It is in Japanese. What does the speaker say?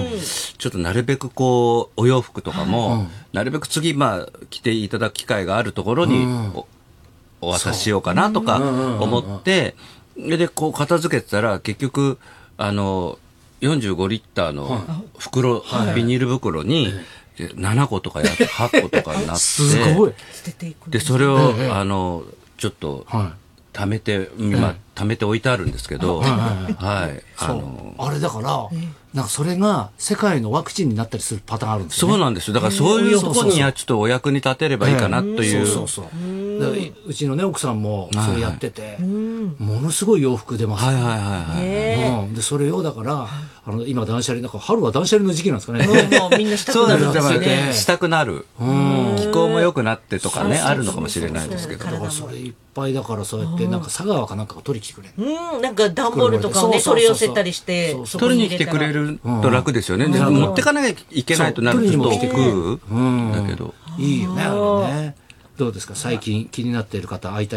ちょっとなるべくこうお洋服とかも、なるべく次着ていただく機会があるところにお渡ししようかなとか思って、でこう片付けてたら結局45リッターの袋、ビニール袋に7個とか8個とかになってすごい。 でそれをちょっと貯めて今貯めて置いてあるんですけど、 あれだからなんかそれが世界のワクチンになったりするパターンあるんですよね。 そうなんですよ。だからそういうところにはちょっとお役に立てればいいかなという。 うちのね奥さんもそれやってて、ものすごい洋服出ます。でそれをだから今断捨離なんか春は断捨離の時期なんですかね。 もうみんなしたくなるんですよね。 したくなる。気候も良くなってとかねあるのかもしれないですけど。 だからそれいっぱいだからそうやってなんか佐川かなんかが取りに来てくれる。 なんか段ボールとかをね取り寄せたりして取りに来てくれると楽ですよね。で持ってかなきゃいけないとなるとちょっと億劫だけど。 いいよねあれね。どうですか最近気になっている方会いたい